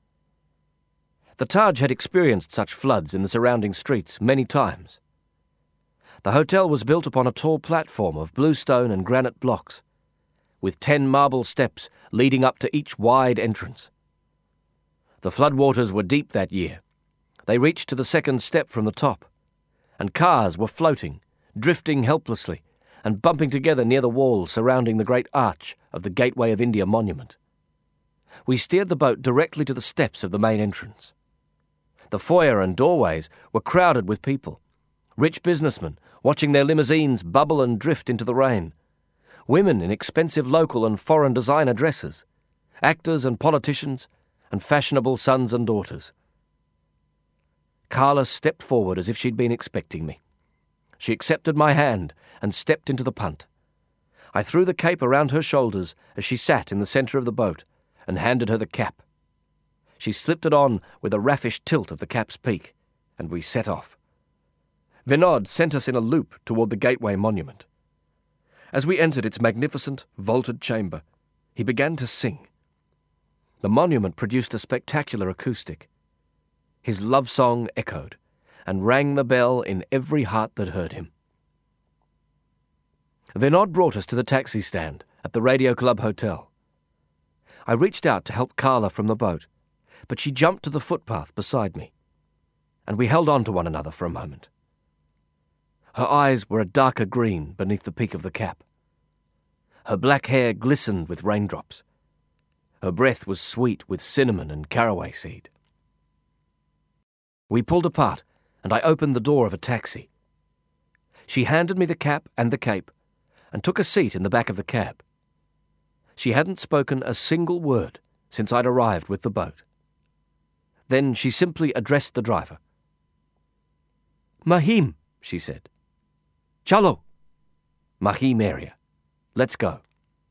The Taj had experienced such floods in the surrounding streets many times. The hotel was built upon a tall platform of bluestone and granite blocks, with ten marble steps leading up to each wide entrance. The floodwaters were deep that year. They reached to the second step from the top, and cars were floating, drifting helplessly, and bumping together near the wall surrounding the great arch of the Gateway of India monument. We steered the boat directly to the steps of the main entrance. The foyer and doorways were crowded with people, rich businessmen watching their limousines bubble and drift into the rain, women in expensive local and foreign designer dresses, actors and politicians, and fashionable sons and daughters. Carla stepped forward as if she'd been expecting me. She accepted my hand and stepped into the punt. I threw the cape around her shoulders as she sat in the centre of the boat and handed her the cap. She slipped it on with a raffish tilt of the cap's peak, and we set off. Vinod sent us in a loop toward the Gateway Monument. As we entered its magnificent, vaulted chamber, he began to sing. The monument produced a spectacular acoustic. His love song echoed and rang the bell in every heart that heard him. Vinod brought us to the taxi stand at the Radio Club Hotel. I reached out to help Carla from the boat, but she jumped to the footpath beside me, and we held on to one another for a moment. Her eyes were a darker green beneath the peak of the cap. Her black hair glistened with raindrops. Her breath was sweet with cinnamon and caraway seed. We pulled apart, and I opened the door of a taxi. She handed me the cap and the cape, and took a seat in the back of the cab. She hadn't spoken a single word since I'd arrived with the boat. Then she simply addressed the driver. "Mahim," she said. "Chalo." Mahim area. Let's go.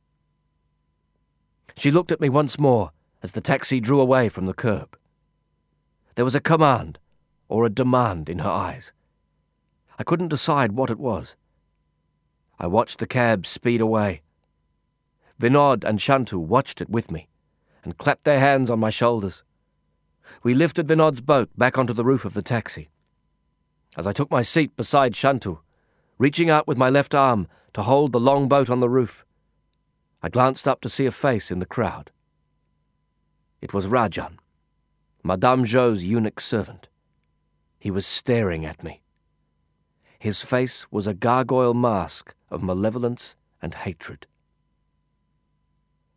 She looked at me once more as the taxi drew away from the curb. There was a command or a demand in her eyes. I couldn't decide what it was. I watched the cab speed away. Vinod and Shantu watched it with me and clapped their hands on my shoulders. We lifted Vinod's boat back onto the roof of the taxi. As I took my seat beside Shantu, reaching out with my left arm to hold the long boat on the roof, I glanced up to see a face in the crowd. It was Rajan, Madame Jo's eunuch servant. He was staring at me. His face was a gargoyle mask of malevolence and hatred.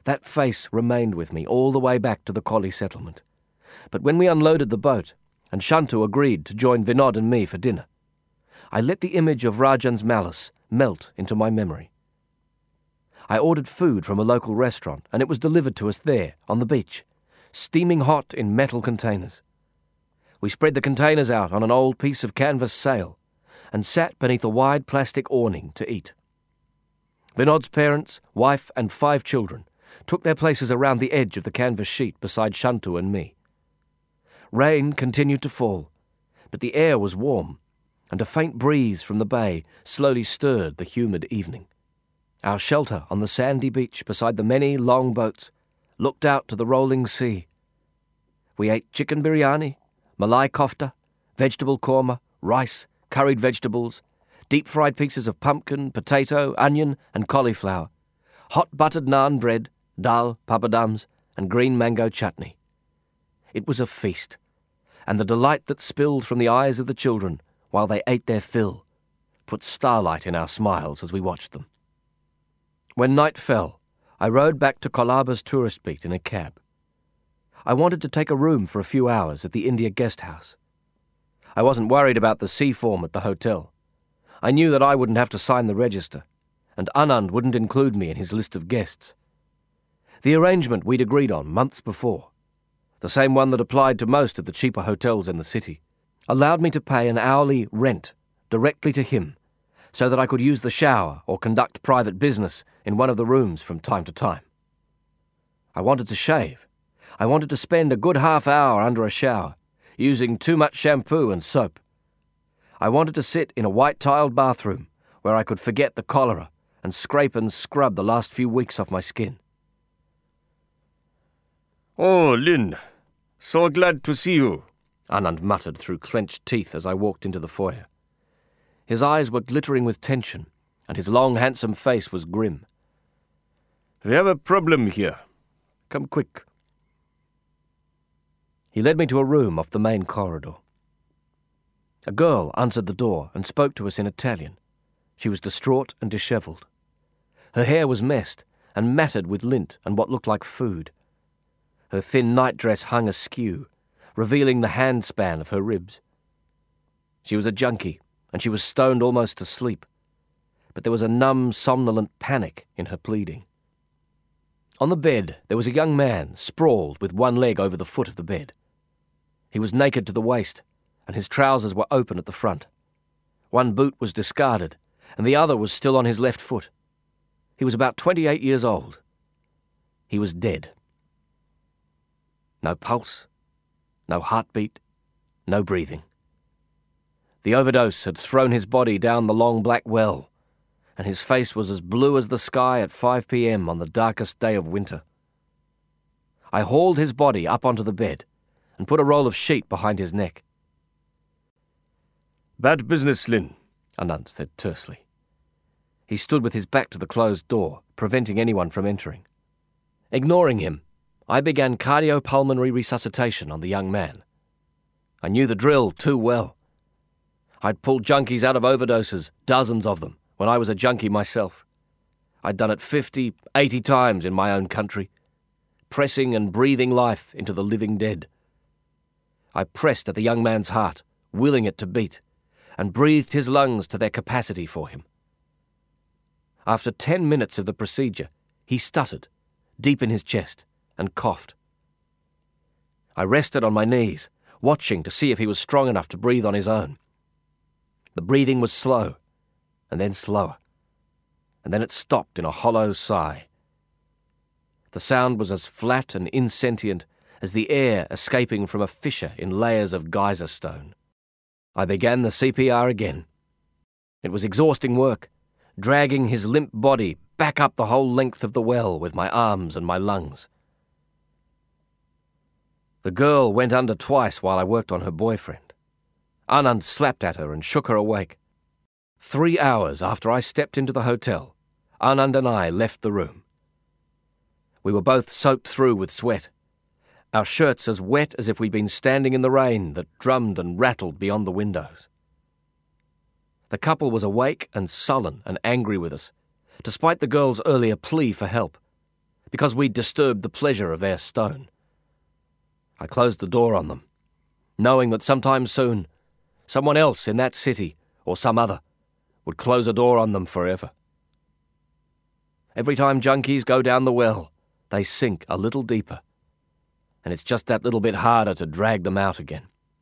That face remained with me all the way back to the Collie settlement. But when we unloaded the boat, and Shantu agreed to join Vinod and me for dinner, I let the image of Rajan's malice melt into my memory. I ordered food from a local restaurant, and it was delivered to us there, on the beach, steaming hot in metal containers. We spread the containers out on an old piece of canvas sail and sat beneath a wide plastic awning to eat. Vinod's parents, wife, and five children took their places around the edge of the canvas sheet beside Shantu and me. Rain continued to fall, but the air was warm, and a faint breeze from the bay slowly stirred the humid evening. Our shelter on the sandy beach beside the many long boats looked out to the rolling sea. We ate chicken biryani, malai kofta, vegetable korma, rice, curried vegetables, deep-fried pieces of pumpkin, potato, onion, and cauliflower, hot buttered naan bread, dal, papadums, and green mango chutney. It was a feast, and the delight that spilled from the eyes of the children while they ate their fill put starlight in our smiles as we watched them. When night fell, I rode back to Colaba's tourist beat in a cab. I wanted to take a room for a few hours at the India guest house. I wasn't worried about the C form at the hotel. I knew that I wouldn't have to sign the register, and Anand wouldn't include me in his list of guests. The arrangement we'd agreed on months before, the same one that applied to most of the cheaper hotels in the city, allowed me to pay an hourly rent directly to him so that I could use the shower or conduct private business in one of the rooms from time to time. I wanted to shave. I wanted to spend a good half hour under a shower, using too much shampoo and soap. I wanted to sit in a white-tiled bathroom where I could forget the cholera and scrape and scrub the last few weeks off my skin. "Oh, Lin, so glad to see you," Anand muttered through clenched teeth as I walked into the foyer. His eyes were glittering with tension, and his long, handsome face was grim. "We have a problem here. Come quick." He led me to a room off the main corridor. A girl answered the door and spoke to us in Italian. She was distraught and dishevelled. Her hair was messed and matted with lint and what looked like food. Her thin nightdress hung askew, revealing the handspan of her ribs. She was a junkie, and she was stoned almost to sleep, but there was a numb, somnolent panic in her pleading. On the bed there was a young man sprawled with one leg over the foot of the bed. He was naked to the waist, and his trousers were open at the front. One boot was discarded, and the other was still on his left foot. He was about twenty-eight years old. He was dead. No pulse, no heartbeat, no breathing. The overdose had thrown his body down the long black well, and his face was as blue as the sky at five p.m. on the darkest day of winter. I hauled his body up onto the bed and put a roll of sheet behind his neck. "Bad business, Lin," Anand said tersely. He stood with his back to the closed door, preventing anyone from entering. Ignoring him, I began cardiopulmonary resuscitation on the young man. I knew the drill too well. I'd pulled junkies out of overdoses, dozens of them, when I was a junkie myself. I'd done it fifty, eighty times in my own country, pressing and breathing life into the living dead. I pressed at the young man's heart, willing it to beat, and breathed his lungs to their capacity for him. After ten minutes of the procedure, he stuttered, deep in his chest, and coughed. I rested on my knees, watching to see if he was strong enough to breathe on his own. The breathing was slow, and then slower, and then it stopped in a hollow sigh. The sound was as flat and insentient as the air escaping from a fissure in layers of geyser stone. I began the C P R again. It was exhausting work, dragging his limp body back up the whole length of the well with my arms and my lungs. The girl went under twice while I worked on her boyfriend. Anand slapped at her and shook her awake. Three hours after I stepped into the hotel, Anand and I left the room. We were both soaked through with sweat, our shirts as wet as if we'd been standing in the rain that drummed and rattled beyond the windows. The couple was awake and sullen and angry with us, despite the girl's earlier plea for help. because we'd disturbed the pleasure of their stone. I closed the door on them, knowing that sometime soon, someone else in that city, or some other, would close a door on them forever. Every time junkies go down the well, they sink a little deeper, and it's just that little bit harder to drag them out again.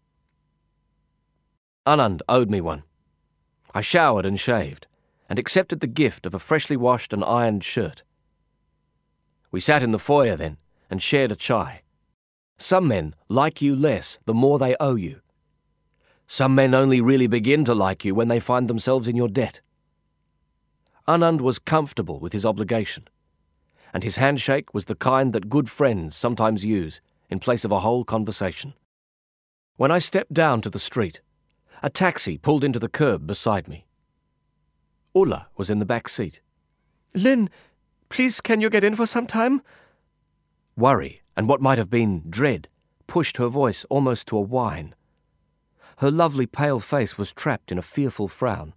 Anand owed me one. I showered and shaved, and accepted the gift of a freshly washed and ironed shirt. We sat in the foyer then, and shared a chai. Some men like you less the more they owe you. Some men only really begin to like you when they find themselves in your debt. Anand was comfortable with his obligation, and his handshake was the kind that good friends sometimes use in place of a whole conversation. When I stepped down to the street, a taxi pulled into the curb beside me. Ulla was in the back seat. "Lynn, please can you get in for some time?" Worry, and what might have been dread, pushed her voice almost to a whine. Her lovely pale face was trapped in a fearful frown.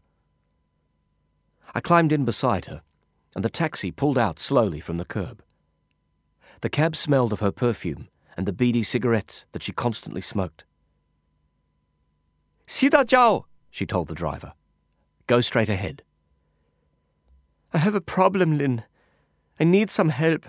I climbed in beside her, and the taxi pulled out slowly from the curb. The cab smelled of her perfume and the beady cigarettes that she constantly smoked. "Sida jao," she told the driver. "Go straight ahead." "I have a problem, Lynn. I need some help."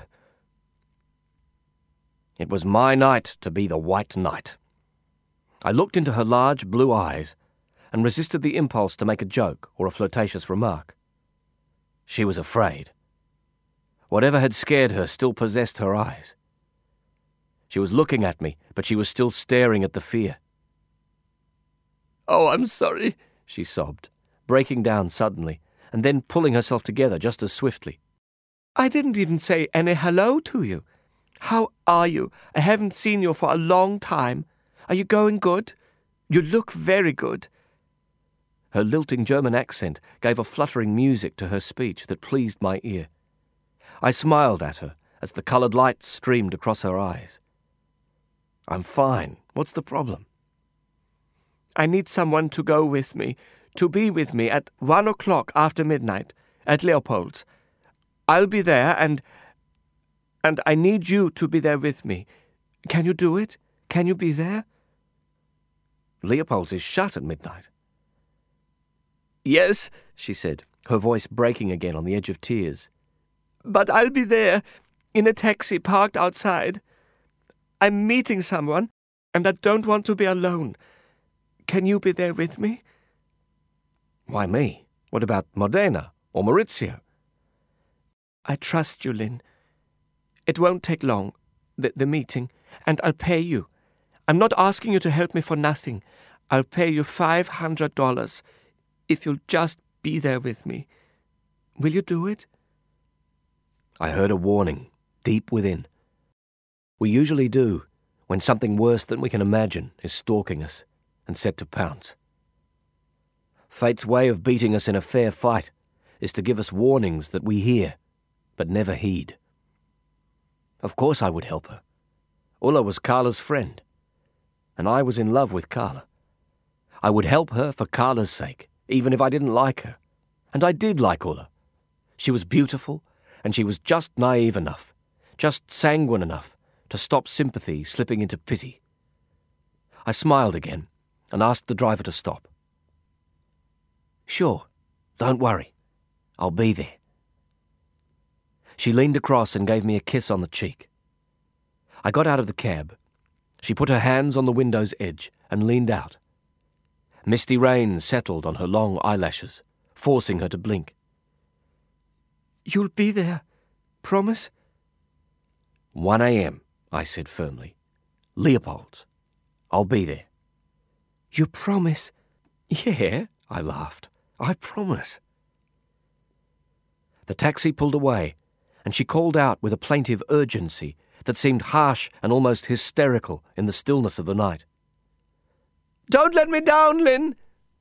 It was my night to be the white knight. I looked into her large blue eyes and resisted the impulse to make a joke or a flirtatious remark. She was afraid. Whatever had scared her still possessed her eyes. She was looking at me, but she was still staring at the fear. "Oh, I'm sorry," she sobbed, breaking down suddenly, and then pulling herself together just as swiftly. "I didn't even say any hello to you. How are you? I haven't seen you for a long time. Are you going good? You look very good." Her lilting German accent gave a fluttering music to her speech that pleased my ear. I smiled at her as the coloured light streamed across her eyes. "I'm fine. What's the problem?" "I need someone to go with me, to be with me at one o'clock after midnight, at Leopold's. I'll be there, and... and I need you to be there with me. Can you do it? Can you be there?" "Leopold's is shut at midnight." "Yes," she said, her voice breaking again on the edge of tears. "But I'll be there, in a taxi parked outside. I'm meeting someone, and I don't want to be alone. Can you be there with me?" "Why me? What about Modena or Maurizio?" "I trust you, Lynn. It won't take long, the, the meeting, and I'll pay you. I'm not asking you to help me for nothing. I'll pay you five hundred dollars if you'll just be there with me. Will you do it?" I heard a warning, deep within. We usually do, when something worse than we can imagine is stalking us and set to pounce. Fate's way of beating us in a fair fight is to give us warnings that we hear, but never heed. Of course I would help her. Ulla was Carla's friend, and I was in love with Carla. I would help her for Carla's sake, even if I didn't like her. And I did like Ulla. She was beautiful, and she was just naive enough, just sanguine enough, to stop sympathy slipping into pity. I smiled again and asked the driver to stop. "Sure, don't worry. I'll be there." She leaned across and gave me a kiss on the cheek. I got out of the cab. She put her hands on the window's edge and leaned out. Misty rain settled on her long eyelashes, forcing her to blink. "You'll be there, promise?" one a.m., I said firmly. "Leopold's. I'll be there." "You promise?" "Yeah," I laughed. "I promise." The taxi pulled away, and she called out with a plaintive urgency that seemed harsh and almost hysterical in the stillness of the night. "Don't let me down, Lynn!"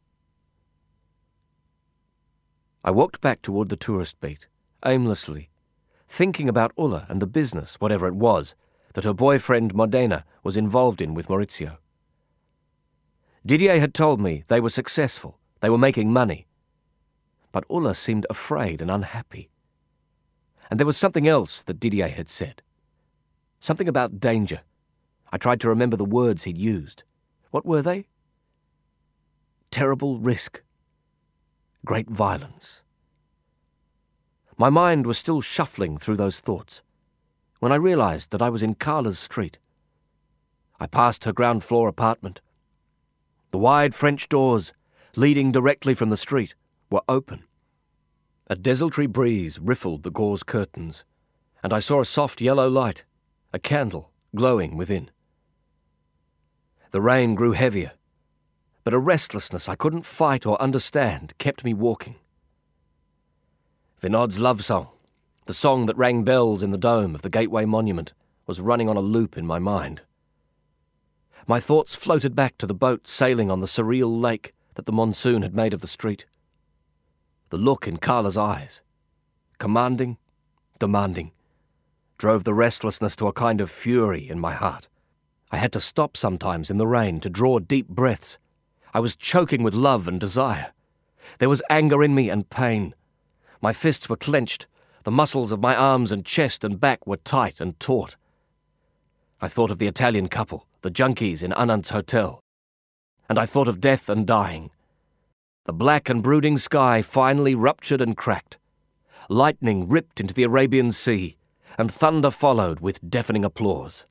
I walked back toward the tourist beat, aimlessly, thinking about Ulla and the business, whatever it was, that her boyfriend Modena was involved in with Maurizio. Didier had told me they were successful, they were making money. But Ulla seemed afraid and unhappy. And there was something else that Didier had said. Something about danger. I tried to remember the words he'd used. What were they? Terrible risk. Great violence. My mind was still shuffling through those thoughts when I realized that I was in Carla's street. I passed her ground floor apartment. The wide French doors, leading directly from the street, were open. A desultory breeze riffled the gauze curtains, and I saw a soft yellow light, a candle, glowing within. The rain grew heavier, but a restlessness I couldn't fight or understand kept me walking. Vinod's love song, the song that rang bells in the dome of the Gateway Monument, was running on a loop in my mind. My thoughts floated back to the boat sailing on the surreal lake that the monsoon had made of the street. The look in Carla's eyes, commanding, demanding, drove the restlessness to a kind of fury in my heart. I had to stop sometimes in the rain to draw deep breaths. I was choking with love and desire. There was anger in me and pain. My fists were clenched. The muscles of my arms and chest and back were tight and taut. I thought of the Italian couple, the junkies in Anand's hotel. And I thought of death and dying. The black and brooding sky finally ruptured and cracked. Lightning ripped into the Arabian Sea, and thunder followed with deafening applause.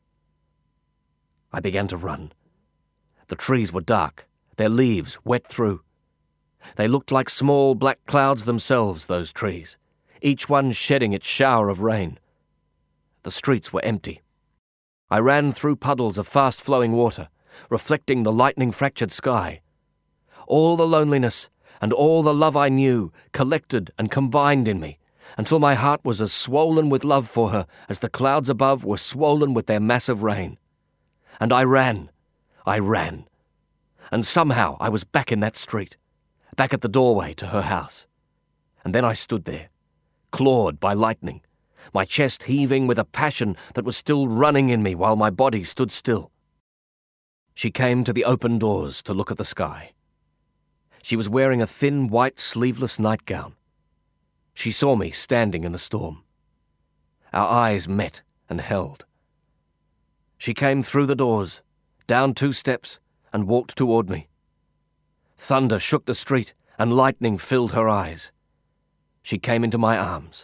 I began to run. The trees were dark, their leaves wet through. They looked like small black clouds themselves, those trees, each one shedding its shower of rain. The streets were empty. I ran through puddles of fast-flowing water, reflecting the lightning-fractured sky. All the loneliness and all the love I knew collected and combined in me, until my heart was as swollen with love for her as the clouds above were swollen with their massive rain. And I ran, I ran, and somehow I was back in that street, back at the doorway to her house. And then I stood there, clawed by lightning, my chest heaving with a passion that was still running in me while my body stood still. She came to the open doors to look at the sky. She was wearing a thin white sleeveless nightgown. She saw me standing in the storm. Our eyes met and held. She came through the doors, down two steps, and walked toward me. Thunder shook the street, and lightning filled her eyes. She came into my arms.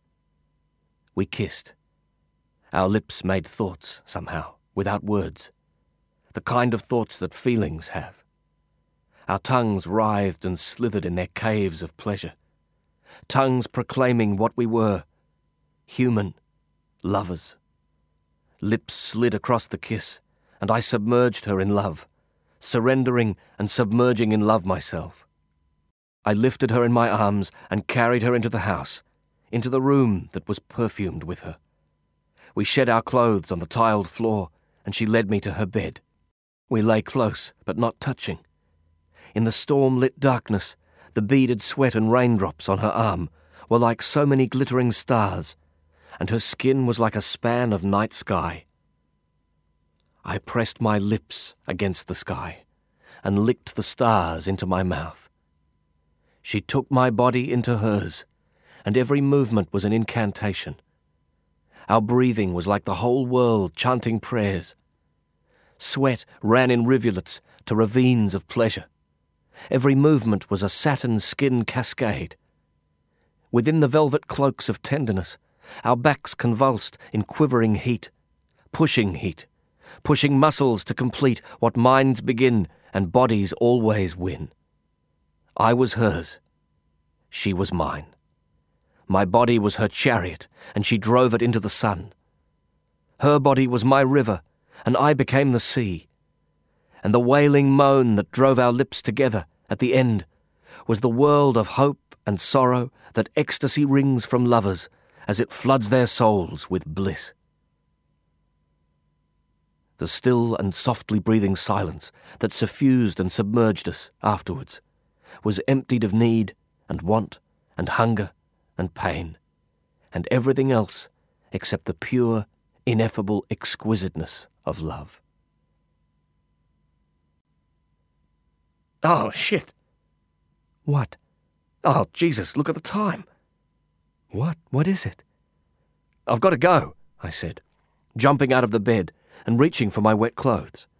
We kissed. Our lips made thoughts, somehow, without words, the kind of thoughts that feelings have. Our tongues writhed and slithered in their caves of pleasure, tongues proclaiming what we were, human, lovers. Lips slid across the kiss, and I submerged her in love, surrendering and submerging in love myself. I lifted her in my arms and carried her into the house, into the room that was perfumed with her. We shed our clothes on the tiled floor, and she led me to her bed. We lay close, but not touching. In the storm-lit darkness, the beaded sweat and raindrops on her arm were like so many glittering stars, and her skin was like a span of night sky. I pressed my lips against the sky and licked the stars into my mouth. She took my body into hers, and every movement was an incantation. Our breathing was like the whole world chanting prayers. Sweat ran in rivulets to ravines of pleasure. Every movement was a satin skin cascade. Within the velvet cloaks of tenderness, our backs convulsed in quivering heat, pushing heat, pushing muscles to complete what minds begin and bodies always win. I was hers. She was mine. My body was her chariot, and she drove it into the sun. Her body was my river, and I became the sea. And the wailing moan that drove our lips together at the end was the world of hope and sorrow that ecstasy wrings from lovers as it floods their souls with bliss. The still and softly breathing silence that suffused and submerged us afterwards was emptied of need and want and hunger and pain, and everything else except the pure, ineffable exquisiteness of love. Oh, shit. What? Oh, Jesus, look at the time. What? What is it? I've got to go, I said, jumping out of the bed and reaching for my wet clothes.